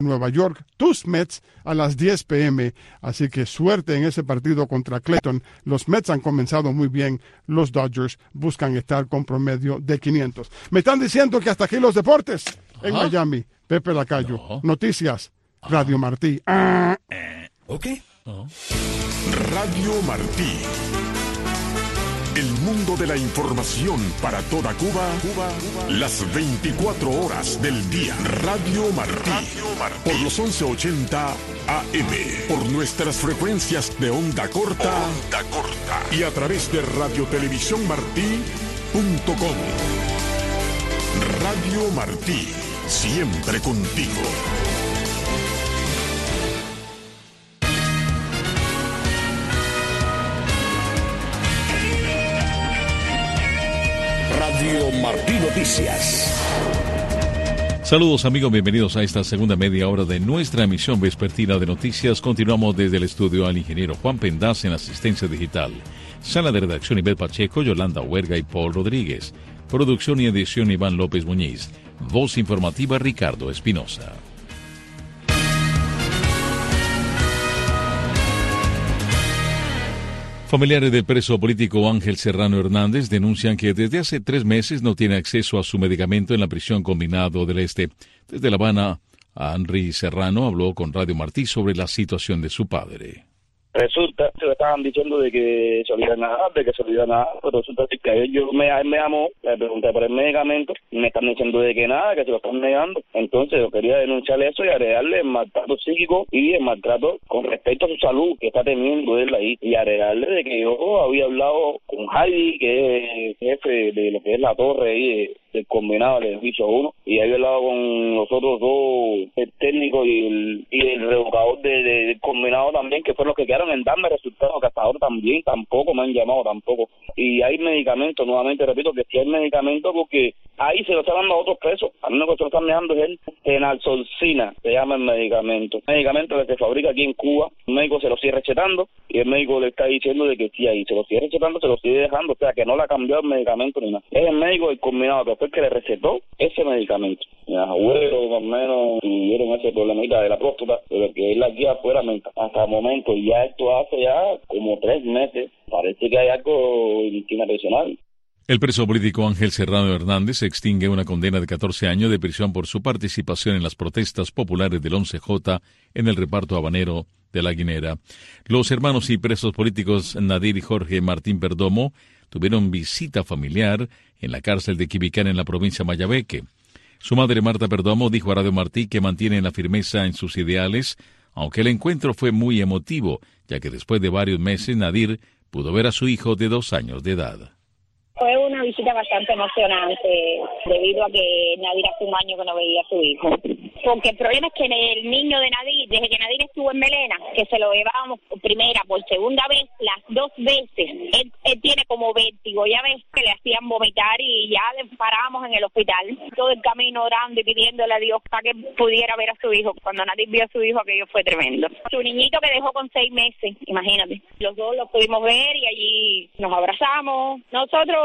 Nueva York, tus Mets, a las 10 p.m. Así que suerte en ese partido contra Clayton. Los Mets han comenzado muy bien. Los Dodgers buscan estar con promedio de 500. Me están diciendo que hasta aquí los deportes en Miami. Pepe Lacayo. Noticias. Radio Martí. Ok. Radio Martí. El mundo de la información para toda Cuba, las 24 horas del día. Radio Martí. Por los 1180 AM. Por nuestras frecuencias de onda corta. Y a través de radiotelevisiónmartí.com. Radio Martí. Siempre contigo. Radio Martí Noticias. Saludos amigos, bienvenidos a esta segunda media hora de nuestra emisión vespertina de noticias. Continuamos desde el estudio al ingeniero Juan Pendaz en asistencia digital. Sala de redacción Ivette Pacheco, Yolanda Huerga y Paul Rodríguez. Producción y edición Iván López Muñiz. Voz informativa Ricardo Espinosa. Familiares del preso político Ángel Serrano Hernández denuncian que desde hace 3 meses no tiene acceso a su medicamento en la prisión Combinado del Este. Desde La Habana, Henry Serrano habló con Radio Martí sobre la situación de su padre. Resulta que le estaban diciendo de que se olvidan nada, pero resulta que yo me llamó, le pregunté por el medicamento, y me están diciendo de que nada, que se lo están negando. Entonces yo quería denunciar eso y agregarle el maltrato psíquico y el maltrato con respecto a su salud que está teniendo él ahí, y agregarle de que yo había hablado con Javi, que es jefe de lo que es la torre ahí del combinado del edificio 1, y había hablado con los otros dos, el técnico y el revocador del combinado también, que fueron los que quedaron en darme resultados, que hasta ahora también tampoco me han llamado tampoco. Y hay medicamentos, nuevamente repito, que sí hay medicamentos, porque ahí se lo están dando a otros presos. A mí lo que se lo están dejando es el enalsolcina, se llama el medicamento. Medicamento que se fabrica aquí en Cuba, el médico se lo sigue recetando y el médico le está diciendo de que sí, ahí se lo sigue recetando, se lo sigue dejando, o sea que no le ha cambiado el medicamento ni nada. Es el médico del combinado que fue el que le recetó ese medicamento. Mis abuelos más o menos tuvieron ese problemita de la próstata, pero que él aquí afuera hasta el momento, y ya esto hace ya como 3 meses, parece que hay algo inadversional. El preso político Ángel Serrano Hernández extingue una condena de 14 años de prisión por su participación en las protestas populares del 11J en el reparto habanero de La Guinera. Los hermanos y presos políticos Nadir y Jorge Martín Perdomo tuvieron visita familiar en la cárcel de Quibicán en la provincia de Mayabeque. Su madre Marta Perdomo dijo a Radio Martí que mantienen la firmeza en sus ideales, aunque el encuentro fue muy emotivo, ya que después de varios meses Nadir pudo ver a su hijo de 2 años de edad. Fue una visita bastante emocionante, debido a que Nadir hace un año que no veía a su hijo. Porque el problema es que el niño de Nadir, desde que Nadir estuvo en Melena, que se lo llevábamos por primera, por segunda vez, las 2 veces, él tiene como vértigo, ya ves que le hacían vomitar y ya le parábamos en el hospital, todo el camino orando y pidiéndole a Dios para que pudiera ver a su hijo. Cuando Nadir vio a su hijo, aquello fue tremendo. Su niñito que dejó con 6 meses, imagínate. Los dos lo pudimos ver y allí nos abrazamos. Nosotros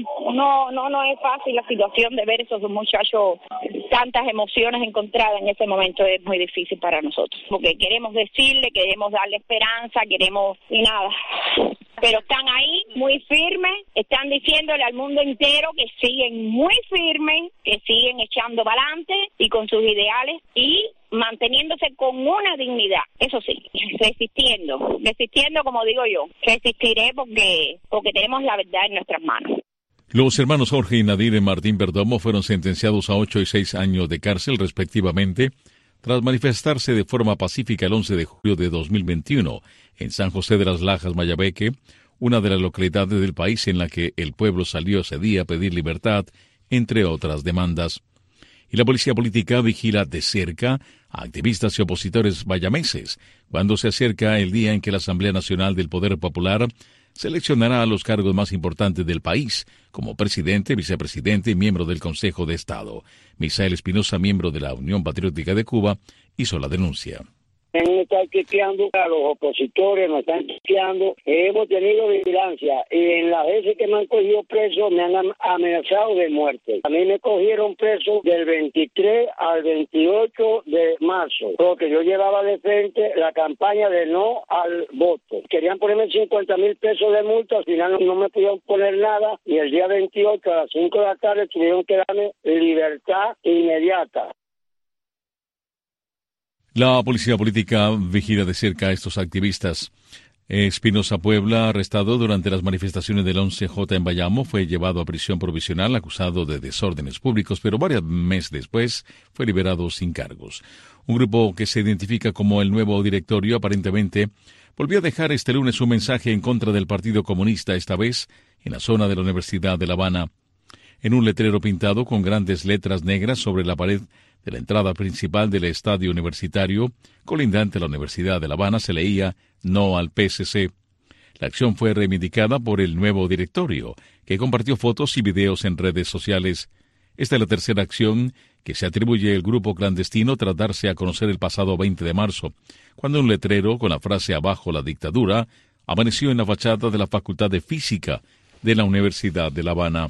no es fácil la situación de ver esos muchachos, tantas emociones encontradas en ese momento, es muy difícil para nosotros, porque queremos decirle, queremos darle esperanza, y nada, pero están ahí muy firmes, están diciéndole al mundo entero que siguen muy firmes, que siguen echando para adelante y con sus ideales y manteniéndose con una dignidad, eso sí, resistiendo como digo yo, resistiré porque tenemos la verdad en nuestras manos. Los hermanos Jorge y Nadir Martín Perdomo fueron sentenciados a 8 y 6 años de cárcel respectivamente, tras manifestarse de forma pacífica el 11 de julio de 2021 en San José de las Lajas, Mayabeque, una de las localidades del país en la que el pueblo salió ese día a pedir libertad, entre otras demandas. Y la policía política vigila de cerca a activistas y opositores bayameses cuando se acerca el día en que la Asamblea Nacional del Poder Popular seleccionará a los cargos más importantes del país, como presidente, vicepresidente y miembro del Consejo de Estado. Misael Espinosa, miembro de la Unión Patriótica de Cuba, hizo la denuncia. Me están chequeando, a los opositores nos están chequeando. Hemos tenido vigilancia y en las veces que me han cogido preso me han amenazado de muerte. A mí me cogieron preso del 23 al 28 de marzo, porque yo llevaba de frente la campaña de no al voto. Querían ponerme 50,000 pesos de multa, al final no me pudieron poner nada y el día 28 a las 5 de la tarde tuvieron que darme libertad inmediata. La policía política vigila de cerca a estos activistas. Espinosa Puebla, arrestado durante las manifestaciones del 11J en Bayamo, fue llevado a prisión provisional acusado de desórdenes públicos, pero varios meses después fue liberado sin cargos. Un grupo que se identifica como el Nuevo Directorio aparentemente volvió a dejar este lunes un mensaje en contra del Partido Comunista, esta vez en la zona de la Universidad de La Habana. En un letrero pintado con grandes letras negras sobre la pared de la entrada principal del estadio universitario, colindante a la Universidad de La Habana, se leía «No al PSC». La acción fue reivindicada por el Nuevo Directorio, que compartió fotos y videos en redes sociales. Esta es la tercera acción que se atribuye el grupo clandestino tras darse a conocer el pasado 20 de marzo, cuando un letrero con la frase «Abajo la dictadura» amaneció en la fachada de la Facultad de Física de la Universidad de La Habana.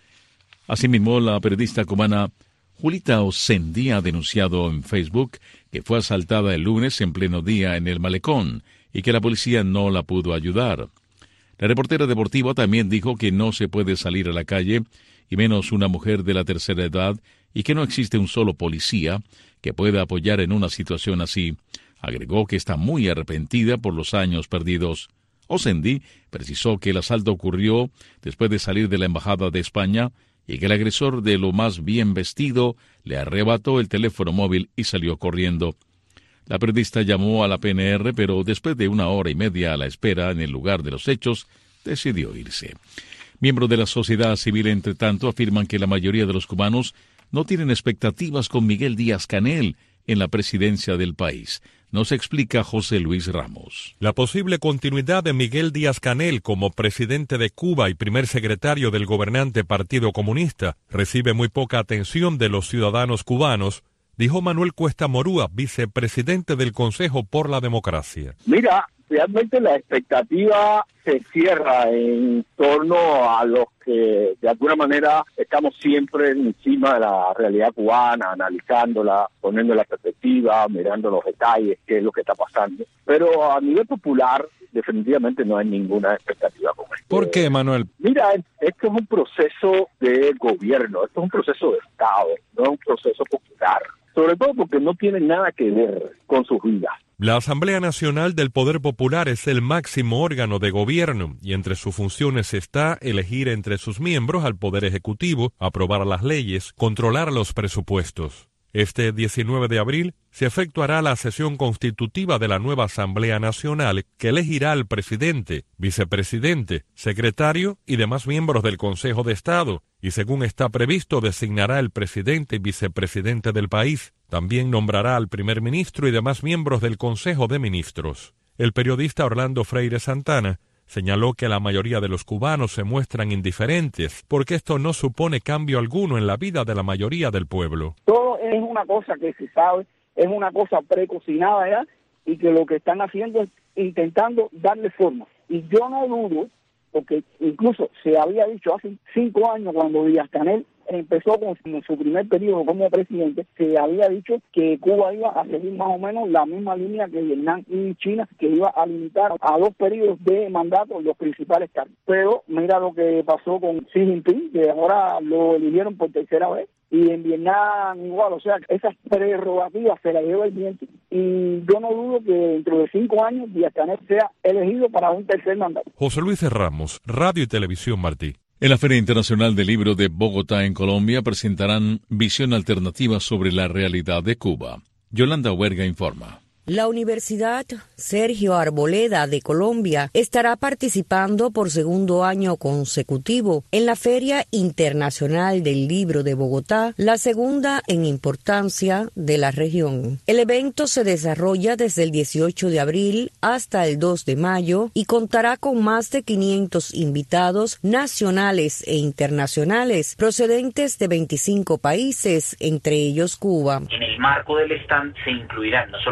Asimismo, la periodista cubana Julita Osendi ha denunciado en Facebook que fue asaltada el lunes en pleno día en el malecón y que la policía no la pudo ayudar. La reportera deportiva también dijo que no se puede salir a la calle, y menos una mujer de la tercera edad, y que no existe un solo policía que pueda apoyar en una situación así. Agregó que está muy arrepentida por los años perdidos. Osendi precisó que el asalto ocurrió después de salir de la Embajada de España y que el agresor, de lo más bien vestido, le arrebató el teléfono móvil y salió corriendo. La periodista llamó a la PNR, pero después de 1 hora y media a la espera en el lugar de los hechos, decidió irse. Miembros de la sociedad civil, entre tanto, afirman que la mayoría de los cubanos no tienen expectativas con Miguel Díaz-Canel en la presidencia del país. Nos explica José Luis Ramos. La posible continuidad de Miguel Díaz-Canel como presidente de Cuba y primer secretario del gobernante Partido Comunista recibe muy poca atención de los ciudadanos cubanos, dijo Manuel Cuesta Morúa, vicepresidente del Consejo por la Democracia. Mira, realmente la expectativa se cierra en torno a los que de alguna manera estamos siempre encima de la realidad cubana, analizándola, poniendo la perspectiva, mirando los detalles, qué es lo que está pasando. Pero a nivel popular, definitivamente no hay ninguna expectativa con esto. ¿Por qué, Manuel? Mira, esto es un proceso de gobierno, esto es un proceso de Estado, no es un proceso popular. Sobre todo porque no tiene nada que ver con sus vidas. La Asamblea Nacional del Poder Popular es el máximo órgano de gobierno y entre sus funciones está elegir entre sus miembros al Poder Ejecutivo, aprobar las leyes, controlar los presupuestos. Este 19 de abril se efectuará la sesión constitutiva de la nueva Asamblea Nacional que elegirá al presidente, vicepresidente, secretario y demás miembros del Consejo de Estado, y según está previsto designará el presidente y vicepresidente del país. También nombrará al primer ministro y demás miembros del Consejo de Ministros. El periodista Orlando Freire Santana señaló que la mayoría de los cubanos se muestran indiferentes porque esto no supone cambio alguno en la vida de la mayoría del pueblo. Todo es una cosa que se sabe, es una cosa precocinada ya, y que lo que están haciendo es intentando darle forma. Y yo no dudo, porque incluso se había dicho hace 5 años cuando Díaz-Canel empezó con su primer periodo como presidente, se había dicho que Cuba iba a seguir más o menos la misma línea que Vietnam y China, que iba a limitar a 2 periodos de mandato los principales cargos. Pero mira lo que pasó con Xi Jinping, que ahora lo eligieron por tercera vez, y en Vietnam igual, o sea, esas prerrogativas se las lleva el viento, y yo no dudo que dentro de 5 años Díaz-Canel sea elegido para un tercer mandato. José Luis Ramos, Radio y Televisión Martí. En la Feria Internacional del Libro de Bogotá, en Colombia, presentarán Visión Alternativa sobre la realidad de Cuba. Yolanda Huerga informa. La Universidad Sergio Arboleda de Colombia estará participando por segundo año consecutivo en la Feria Internacional del Libro de Bogotá, la segunda en importancia de la región. El evento se desarrolla desde el 18 de abril hasta el 2 de mayo y contará con más de 500 invitados nacionales e internacionales procedentes de 25 países, entre ellos Cuba. En el marco del stand se incluirán no solamente las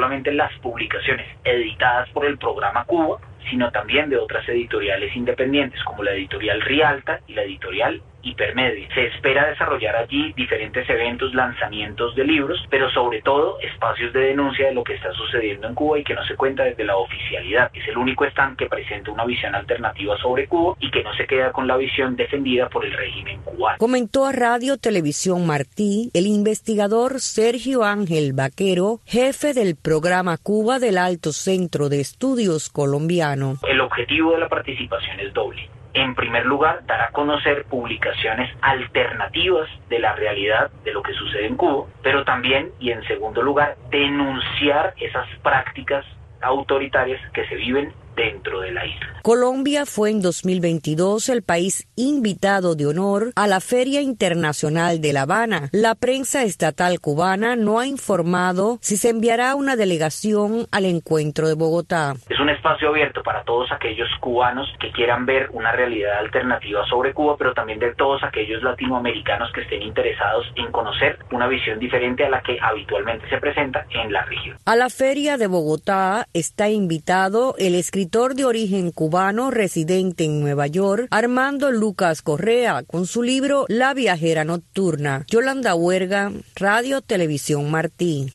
las publicaciones editadas por el Programa Cuba, sino también de otras editoriales independientes, como la editorial Rialta y la editorial Hipermedia. Se espera desarrollar allí diferentes eventos, lanzamientos de libros, pero sobre todo espacios de denuncia de lo que está sucediendo en Cuba y que no se cuenta desde la oficialidad. Es el único stand que presenta una visión alternativa sobre Cuba y que no se queda con la visión defendida por el régimen cubano. Comentó a Radio Televisión Martí el investigador Sergio Ángel Vaquero, jefe del Programa Cuba del Alto Centro de Estudios Colombiano. El objetivo de la participación es doble. En primer lugar, dar a conocer publicaciones alternativas de la realidad de lo que sucede en Cuba, pero también, y en segundo lugar, denunciar esas prácticas autoritarias que se viven dentro de la isla. Colombia fue en 2022 el país invitado de honor a la Feria Internacional de La Habana. La prensa estatal cubana no ha informado si se enviará una delegación al encuentro de Bogotá. Es un espacio abierto para todos aquellos cubanos que quieran ver una realidad alternativa sobre Cuba, pero también de todos aquellos latinoamericanos que estén interesados en conocer una visión diferente a la que habitualmente se presenta en la región. A la Feria de Bogotá está invitado el escritor de origen cubano residente en Nueva York, Armando Lucas Correa, con su libro La viajera nocturna. Yolanda Huerga, Radio Televisión Martí.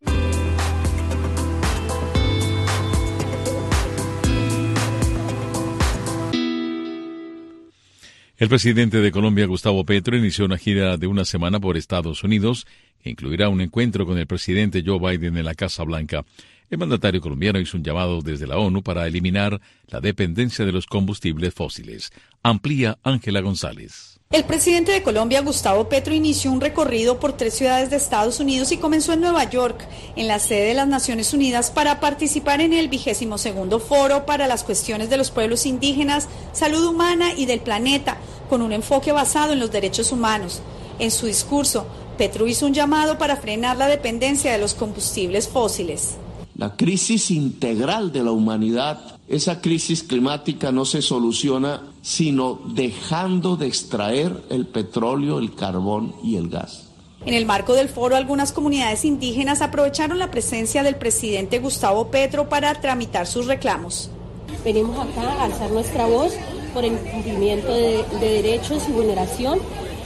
El presidente de Colombia, Gustavo Petro, inició una gira de una semana por Estados Unidos que incluirá un encuentro con el presidente Joe Biden en la Casa Blanca. El mandatario colombiano hizo un llamado desde la ONU para eliminar la dependencia de los combustibles fósiles. Amplía Ángela González. El presidente de Colombia, Gustavo Petro, inició un recorrido por 3 ciudades de Estados Unidos y comenzó en Nueva York, en la sede de las Naciones Unidas, para participar en el 22º Foro para las Cuestiones de los Pueblos Indígenas, Salud Humana y del Planeta, con un enfoque basado en los derechos humanos. En su discurso, Petro hizo un llamado para frenar la dependencia de los combustibles fósiles. La crisis integral de la humanidad, esa crisis climática no se soluciona sino dejando de extraer el petróleo, el carbón y el gas. En el marco del foro, algunas comunidades indígenas aprovecharon la presencia del presidente Gustavo Petro para tramitar sus reclamos. Venimos acá a alzar nuestra voz por el cumplimiento de derechos y vulneración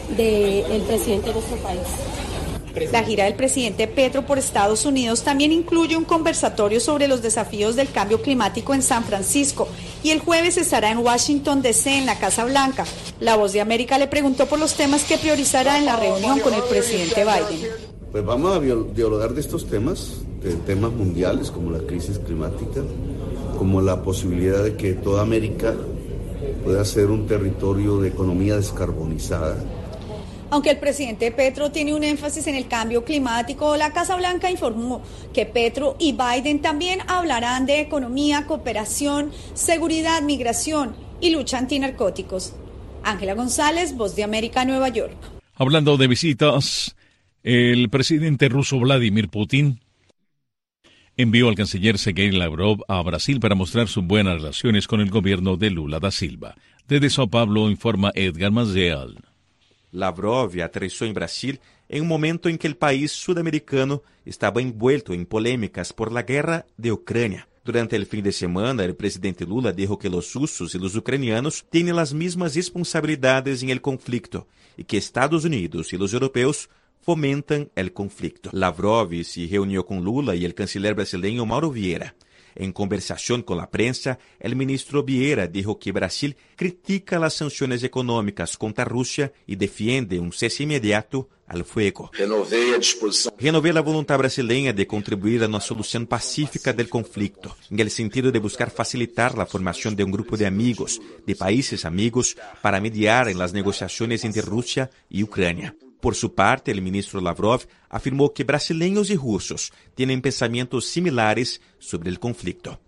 del presidente de nuestro país. La gira del presidente Petro por Estados Unidos también incluye un conversatorio sobre los desafíos del cambio climático en San Francisco y el jueves estará en Washington, D.C., en la Casa Blanca. La Voz de América le preguntó por los temas que priorizará en la reunión con el presidente Biden. Pues vamos a dialogar de estos temas, de temas mundiales como la crisis climática, como la posibilidad de que toda América pueda ser un territorio de economía descarbonizada. Aunque el presidente Petro tiene un énfasis en el cambio climático, la Casa Blanca informó que Petro y Biden también hablarán de economía, cooperación, seguridad, migración y lucha antinarcóticos. Ángela González, Voz de América, Nueva York. Hablando de visitas, el presidente ruso Vladimir Putin envió al canciller Sergei Lavrov a Brasil para mostrar sus buenas relaciones con el gobierno de Lula da Silva. Desde Sao Paulo informa Edgar Maciel. Lavrov aterrizó en Brasil en un momento en que el país sudamericano estaba envuelto en polémicas por la guerra de Ucrania. Durante el fin de semana, el presidente Lula dijo que los rusos y los ucranianos tienen las mismas responsabilidades en el conflicto y que Estados Unidos y los europeos fomentan el conflicto. Lavrov se reunió con Lula y el canciller brasileño Mauro Vieira. En conversación con la prensa, el ministro Vieira dijo que Brasil critica las sanciones económicas contra Rusia y defiende un cese inmediato al fuego. Renové la voluntad brasileña de contribuir a una solución pacífica del conflicto, en el sentido de buscar facilitar la formación de un grupo de amigos, de países amigos, para mediar en las negociaciones entre Rusia y Ucrania. Por su parte, el ministro Lavrov afirmó que brasileños y rusos tienen pensamientos similares sobre el conflicto.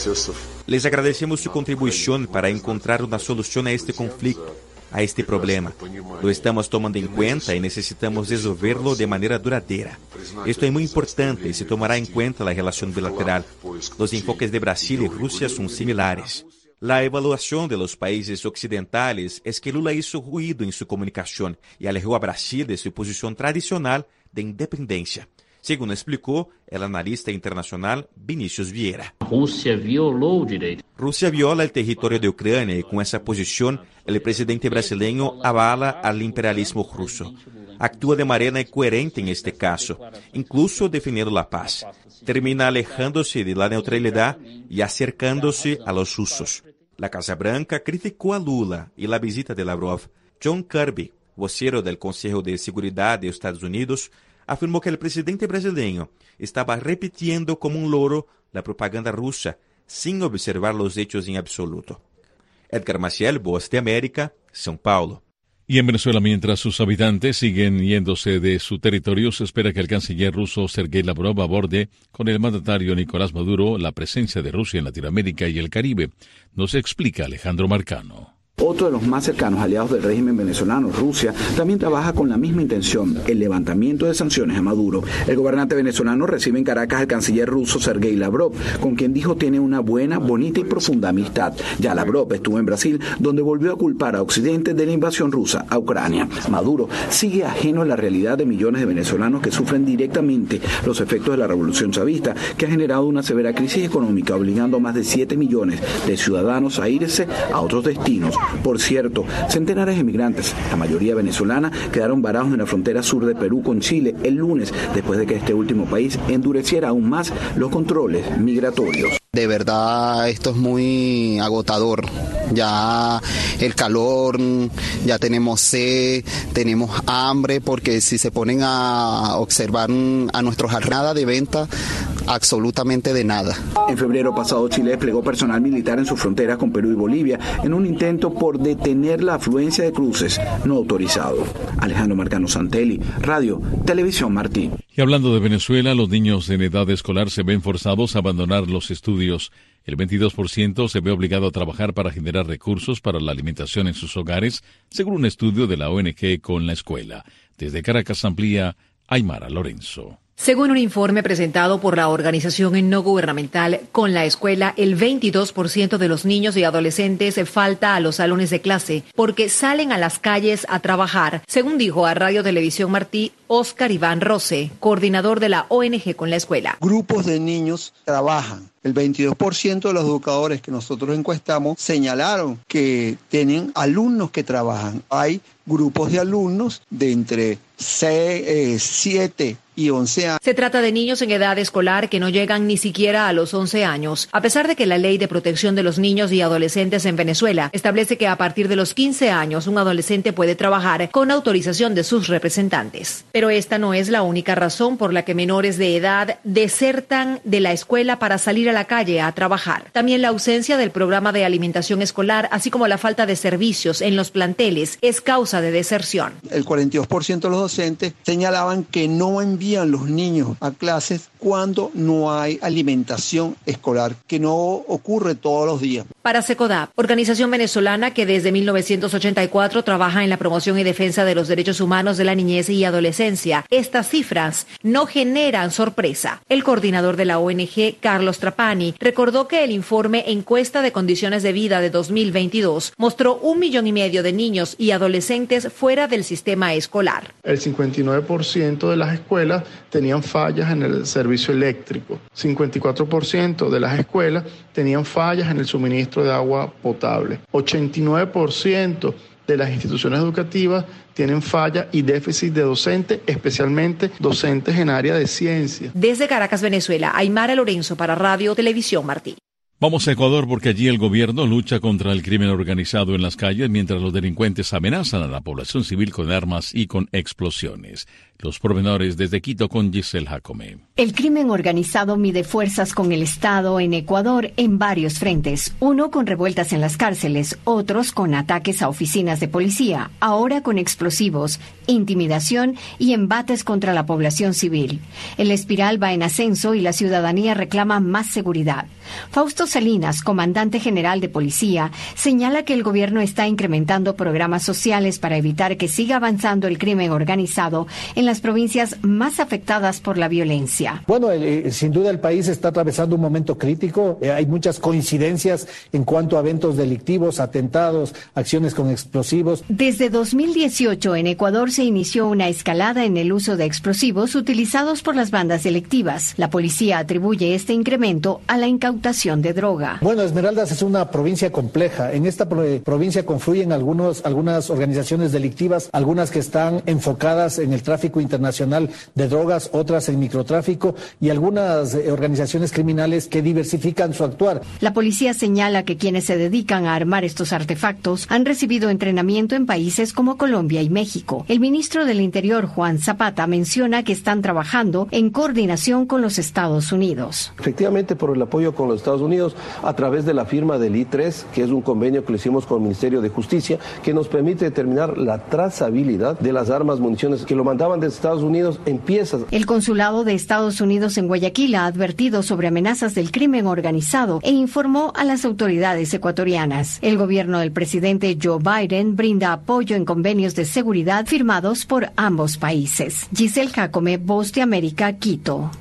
Les agradecemos su contribución para encontrar una solución a este conflicto, a este problema. Lo estamos tomando en cuenta y necesitamos resolverlo de manera duradera. Esto es muy importante y se tomará en cuenta la relación bilateral. Los enfoques de Brasil y Rusia son similares. La evaluación de los países occidentales es que Lula hizo ruido en su comunicación y alejó a Brasil de su posición tradicional de independencia. según explicó el analista internacional Vinicius Vieira. Rusia viola el territorio de Ucrania y con esa posición el presidente brasileño avala al imperialismo ruso. Actúa de manera coherente en este caso, incluso defendiendo la paz. Termina alejándose de la neutralidad y acercándose a los rusos. La Casa Blanca criticó a Lula y la visita de Lavrov. John Kirby, vocero del Consejo de Seguridad de Estados Unidos, afirmó que el presidente brasileño estaba repitiendo como un loro la propaganda rusa, sin observar los hechos en absoluto. Edgar Maciel, Voz de América, São Paulo. Y en Venezuela, mientras sus habitantes siguen yéndose de su territorio, se espera que el canciller ruso Sergei Lavrov aborde con el mandatario Nicolás Maduro la presencia de Rusia en Latinoamérica y el Caribe. Nos explica Alejandro Marcano. Otro de los más cercanos aliados del régimen venezolano, Rusia, también trabaja con la misma intención, el levantamiento de sanciones a Maduro. El gobernante venezolano recibe en Caracas al canciller ruso Sergei Lavrov, con quien dijo tiene una buena, bonita y profunda amistad. Ya Lavrov estuvo en Brasil, donde volvió a culpar a Occidente de la invasión rusa a Ucrania. Maduro sigue ajeno a la realidad de millones de venezolanos que sufren directamente los efectos de la revolución chavista, que ha generado una severa crisis económica, obligando a más de 7 millones de ciudadanos a irse a otros destinos. Por cierto, centenares de migrantes, la mayoría venezolana, quedaron varados en la frontera sur de Perú con Chile el lunes, después de que este último país endureciera aún más los controles migratorios. De verdad, esto es muy agotador. Ya el calor, ya tenemos sed, tenemos hambre, porque si se ponen a observar a nuestros nada de venta, absolutamente de nada. En febrero pasado, Chile desplegó personal militar en sus fronteras con Perú y Bolivia en un intento por detener la afluencia de cruces no autorizados. Alejandro Marcano Santelli, Radio, Televisión Martí. Y hablando de Venezuela, los niños en edad escolar se ven forzados a abandonar los estudios. El 22% se ve obligado a trabajar para generar recursos para la alimentación en sus hogares, según un estudio de la ONG Con la Escuela. Desde Caracas amplía Aymara Lorenzo. Según un informe presentado por la organización no gubernamental Con la Escuela, el 22% de los niños y adolescentes falta a los salones de clase porque salen a las calles a trabajar, según dijo a Radio Televisión Martí Óscar Iván Rose, coordinador de la ONG Con la Escuela. Grupos de niños trabajan. El 22% de los educadores que nosotros encuestamos señalaron que tienen alumnos que trabajan. Hay grupos de alumnos de entre 7 y 11 años. Se trata de niños en edad escolar que no llegan ni siquiera a los 11 años, a pesar de que la Ley de Protección de los Niños y Adolescentes en Venezuela establece que a partir de los 15 años un adolescente puede trabajar con autorización de sus representantes. Pero esta no es la única razón por la que menores de edad desertan de la escuela para salir a la calle a trabajar. También la ausencia del programa de alimentación escolar, así como la falta de servicios en los planteles, es causa de deserción. El 42% de los docentes señalaban que no envían los niños a clases cuando no hay alimentación escolar, que no ocurre todos los días. Para SECODAP, organización venezolana que desde 1984 trabaja en la promoción y defensa de los derechos humanos de la niñez y adolescencia, estas cifras no generan sorpresa. El coordinador de la ONG, Carlos Trapani, recordó que el informe Encuesta de Condiciones de Vida de 2022 mostró 1,5 millones de niños y adolescentes fuera del sistema escolar. El 59% de las escuelas tenían fallas en el servicio eléctrico. 54% de las escuelas tenían fallas en el suministro de agua potable. 89% de las instituciones educativas tienen falla y déficit de docentes, especialmente docentes en área de ciencia. Desde Caracas, Venezuela, Aymara Lorenzo para Radio Televisión Martí. Vamos a Ecuador porque allí el gobierno lucha contra el crimen organizado en las calles mientras los delincuentes amenazan a la población civil con armas y con explosiones. Los pormenores desde Quito con Giselle Jacome. El crimen organizado mide fuerzas con el Estado en Ecuador en varios frentes. Uno con revueltas en las cárceles, otros con ataques a oficinas de policía, ahora con explosivos, intimidación y embates contra la población civil. El espiral va en ascenso y la ciudadanía reclama más seguridad. Fausto Salinas, comandante general de policía, señala que el gobierno está incrementando programas sociales para evitar que siga avanzando el crimen organizado en las provincias más afectadas por la violencia. Bueno, sin duda el país está atravesando un momento crítico. Hay muchas coincidencias en cuanto a eventos delictivos, atentados, acciones con explosivos. Desde 2018 en Ecuador se inició una escalada en el uso de explosivos utilizados por las bandas delictivas. La policía atribuye este incremento a la incautación de droga. Bueno, Esmeraldas es una provincia compleja. En esta provincia confluyen algunas organizaciones delictivas, algunas que están enfocadas en el tráfico internacional de drogas, otras en microtráfico y algunas organizaciones criminales que diversifican su actuar. La policía señala que quienes se dedican a armar estos artefactos han recibido entrenamiento en países como Colombia y México. El ministro del Interior, Juan Zapata, menciona que están trabajando en coordinación con los Estados Unidos. Efectivamente, por el apoyo con los Estados Unidos a través de la firma del I-3, que es un convenio que lo hicimos con el Ministerio de Justicia, que nos permite determinar la trazabilidad de las armas, municiones que lo mandaban desde Estados Unidos en piezas. El consulado de Estados Unidos en Guayaquil ha advertido sobre amenazas del crimen organizado e informó a las autoridades ecuatorianas. El gobierno del presidente Joe Biden brinda apoyo en convenios de seguridad firmados por ambos países. Giselle Jacome, Voz de América, Quito.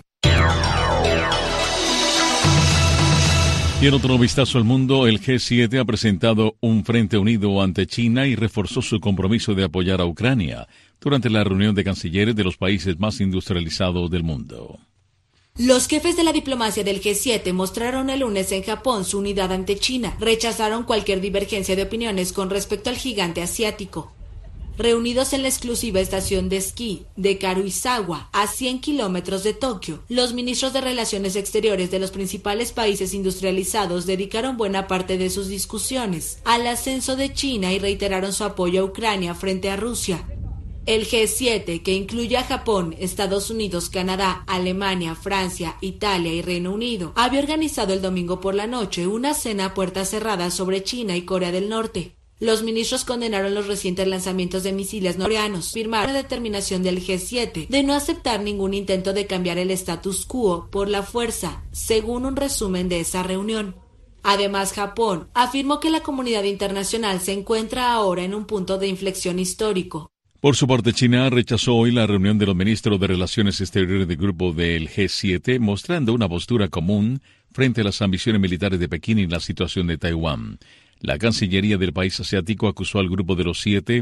Y en otro vistazo al mundo, el G7 ha presentado un frente unido ante China y reforzó su compromiso de apoyar a Ucrania durante la reunión de cancilleres de los países más industrializados del mundo. Los jefes de la diplomacia del G7 mostraron el lunes en Japón su unidad ante China. Rechazaron cualquier divergencia de opiniones con respecto al gigante asiático. Reunidos en la exclusiva estación de esquí de Karuizawa, a 100 kilómetros de Tokio, los ministros de Relaciones Exteriores de los principales países industrializados dedicaron buena parte de sus discusiones al ascenso de China y reiteraron su apoyo a Ucrania frente a Rusia. El G7, que incluye a Japón, Estados Unidos, Canadá, Alemania, Francia, Italia y Reino Unido, había organizado el domingo por la noche una cena a puertas cerradas sobre China y Corea del Norte. Los ministros condenaron los recientes lanzamientos de misiles norcoreanos, firmaron la determinación del G7 de no aceptar ningún intento de cambiar el status quo por la fuerza, según un resumen de esa reunión. Además, Japón afirmó que la comunidad internacional se encuentra ahora en un punto de inflexión histórico. Por su parte, China rechazó hoy la reunión de los ministros de Relaciones Exteriores del grupo del G7, mostrando una postura común frente a las ambiciones militares de Pekín y la situación de Taiwán. La Cancillería del país asiático acusó al grupo de los 7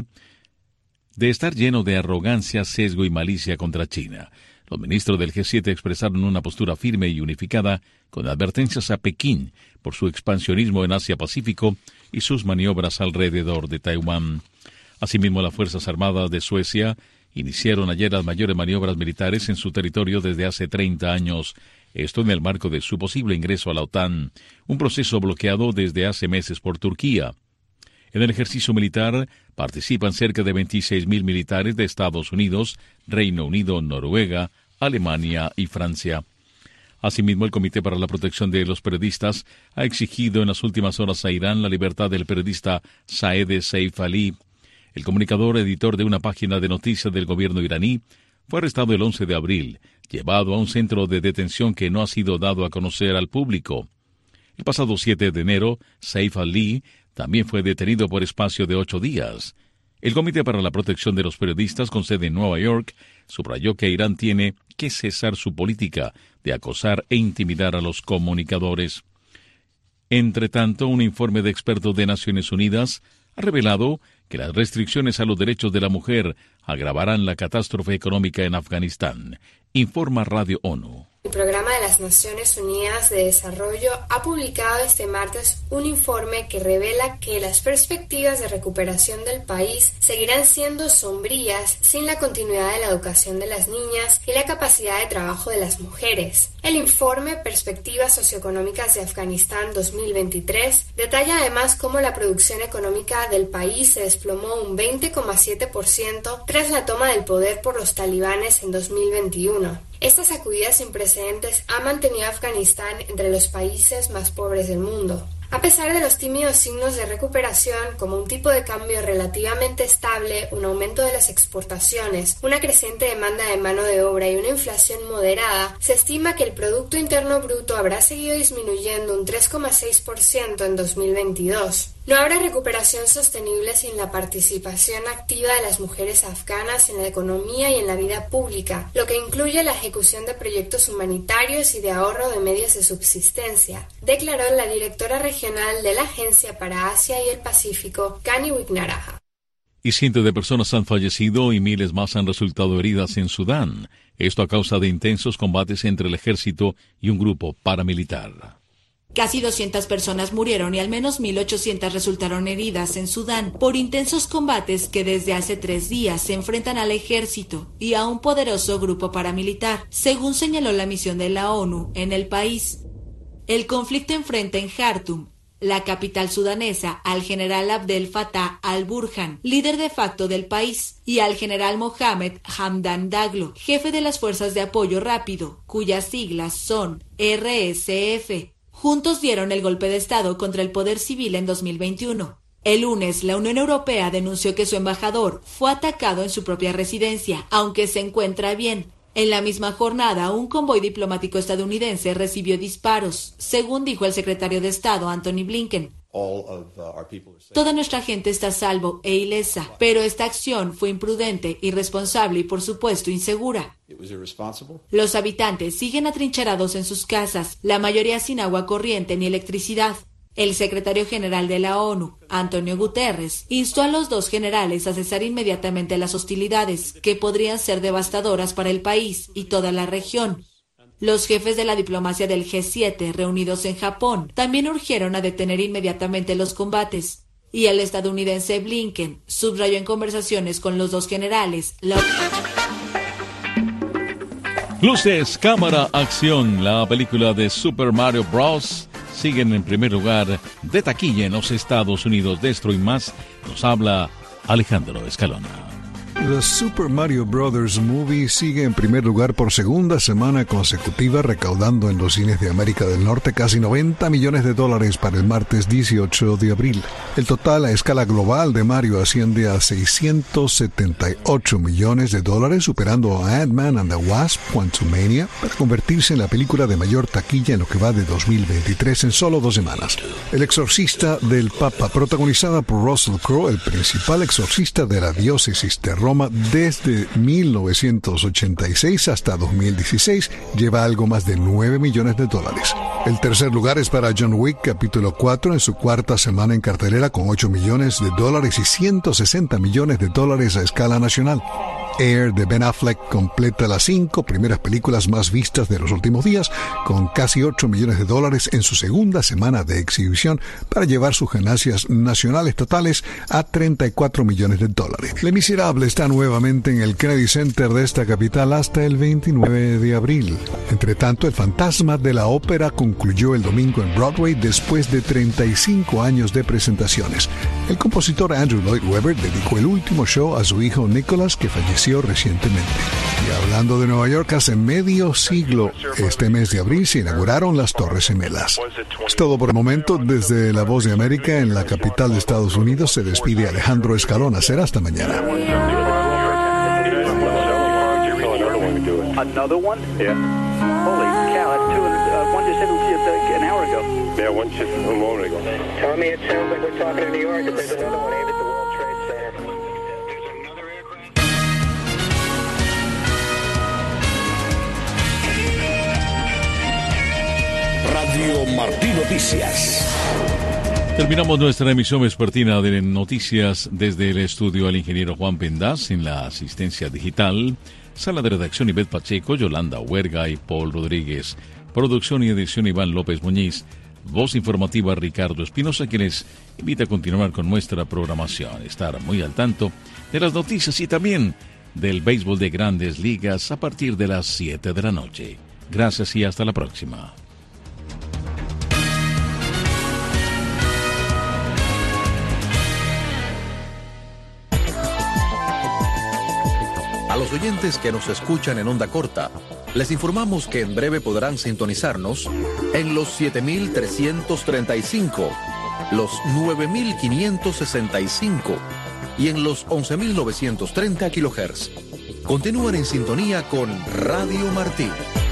de estar lleno de arrogancia, sesgo y malicia contra China. Los ministros del G7 expresaron una postura firme y unificada con advertencias a Pekín por su expansionismo en Asia-Pacífico y sus maniobras alrededor de Taiwán. Asimismo, las Fuerzas Armadas de Suecia iniciaron ayer las mayores maniobras militares en su territorio desde hace 30 años, esto en el marco de su posible ingreso a la OTAN, un proceso bloqueado desde hace meses por Turquía. En el ejercicio militar participan cerca de 26.000 militares de Estados Unidos, Reino Unido, Noruega, Alemania y Francia. Asimismo, el Comité para la Protección de los Periodistas ha exigido en las últimas horas a Irán la libertad del periodista Saeed Saif Ali. El comunicador editor de una página de noticias del gobierno iraní fue arrestado el 11 de abril, llevado a un centro de detención que no ha sido dado a conocer al público. El pasado 7 de enero, Saif Ali también fue detenido por espacio de 8 días. El Comité para la Protección de los Periodistas, con sede en Nueva York, subrayó que Irán tiene que cesar su política de acosar e intimidar a los comunicadores. Entre tanto, un informe de expertos de Naciones Unidas ha revelado que las restricciones a los derechos de la mujer agravarán la catástrofe económica en Afganistán, informa Radio ONU. El Programa de las Naciones Unidas de Desarrollo ha publicado este martes un informe que revela que las perspectivas de recuperación del país seguirán siendo sombrías sin la continuidad de la educación de las niñas y la capacidad de trabajo de las mujeres. El informe Perspectivas Socioeconómicas de Afganistán 2023 detalla además cómo la producción económica del país se desplomó un 20,7% tras la toma del poder por los talibanes en 2021. Esta sacudida sin precedentes ha mantenido a Afganistán entre los países más pobres del mundo. A pesar de los tímidos signos de recuperación, como un tipo de cambio relativamente estable, un aumento de las exportaciones, una creciente demanda de mano de obra y una inflación moderada, se estima que el Producto Interno Bruto habrá seguido disminuyendo un 3,6% en 2022. No habrá recuperación sostenible sin la participación activa de las mujeres afganas en la economía y en la vida pública, lo que incluye la ejecución de proyectos humanitarios y de ahorro de medios de subsistencia, declaró la directora regional de la Agencia para Asia y el Pacífico, Kani Wignaraja. Y cientos de personas han fallecido y miles más han resultado heridas en Sudán. Esto a causa de intensos combates entre el ejército y un grupo paramilitar. Casi 200 personas murieron y al menos 1.800 resultaron heridas en Sudán por intensos combates que desde hace 3 días se enfrentan al ejército y a un poderoso grupo paramilitar, según señaló la misión de la ONU en el país. El conflicto enfrenta en Jartum, la capital sudanesa, al general Abdel Fattah al-Burhan, líder de facto del país, y al general Mohamed Hamdan Daglo, jefe de las Fuerzas de Apoyo Rápido, cuyas siglas son RSF. Juntos dieron el golpe de Estado contra el poder civil en 2021. El lunes, la Unión Europea denunció que su embajador fue atacado en su propia residencia, aunque se encuentra bien. En la misma jornada, un convoy diplomático estadounidense recibió disparos, según dijo el secretario de Estado Antony Blinken. Toda nuestra gente está a salvo e ilesa, pero esta acción fue imprudente, irresponsable y, por supuesto, insegura. Los habitantes siguen atrincherados en sus casas, la mayoría sin agua corriente ni electricidad. El secretario general de la ONU, Antonio Guterres, instó a los 2 generales a cesar inmediatamente las hostilidades, que podrían ser devastadoras para el país y toda la región. Los jefes de la diplomacia del G7, reunidos en Japón, también urgieron a detener inmediatamente los combates. Y el estadounidense Blinken subrayó en conversaciones con los 2 generales Luces, cámara, acción. La película de Super Mario Bros. Siguen en primer lugar de taquilla en los Estados Unidos. De esto y más nos habla Alejandro Escalona. The Super Mario Bros. Movie sigue en primer lugar por segunda semana consecutiva, recaudando en los cines de América del Norte casi $90 millones para el martes 18 de abril. El total a escala global de Mario asciende a $678 millones, superando a Ant-Man and the Wasp: Quantumania, para convertirse en la película de mayor taquilla en lo que va de 2023 en solo 2 semanas. El exorcista del Papa, protagonizada por Russell Crowe, el principal exorcista de la diócesis de Roma desde 1986 hasta 2016, lleva algo más de $9 millones. El tercer lugar es para John Wick capítulo 4 en su 4ª semana en cartelera con $8 millones y $160 millones a escala nacional. Air de Ben Affleck completa las 5 primeras películas más vistas de los últimos días, con casi $8 millones en su segunda semana de exhibición, para llevar sus ganancias nacionales totales a $34 millones. Les Miserables está nuevamente en el Kennedy Center de esta capital hasta el 29 de abril. Entre tanto, El Fantasma de la Ópera concluyó el domingo en Broadway después de 35 años de presentaciones. El compositor Andrew Lloyd Webber dedicó el último show a su hijo Nicholas, que falleció recientemente. Y hablando de Nueva York, hace medio siglo, este mes de abril, se inauguraron las Torres Gemelas. Es todo por el momento. Desde La Voz de América, en la capital de Estados Unidos, se despide Alejandro Escalona. Será hasta mañana. Another one? Yeah. Holy cow, that's 200. One just hit an hour ago. Yeah, one just a moment ago. Tommy, it sounds like we're talking in New York. If there's another one aimed at the World Trade Center. There's another aircraft. Radio Martí Noticias. Terminamos nuestra emisión vespertina de noticias desde el estudio al ingeniero Juan Pendaz, en la asistencia digital, sala de redacción Ivette Pacheco, Yolanda Huerga y Paul Rodríguez, producción y edición Iván López Muñiz, voz informativa Ricardo Espinosa, quienes invita a continuar con nuestra programación, estar muy al tanto de las noticias y también del béisbol de Grandes Ligas a partir de las 7 de la noche. Gracias y hasta la próxima. A los oyentes que nos escuchan en onda corta, les informamos que en breve podrán sintonizarnos en los 7.335, los 9.565 y en los 11.930 kHz. Continúan en sintonía con Radio Martí.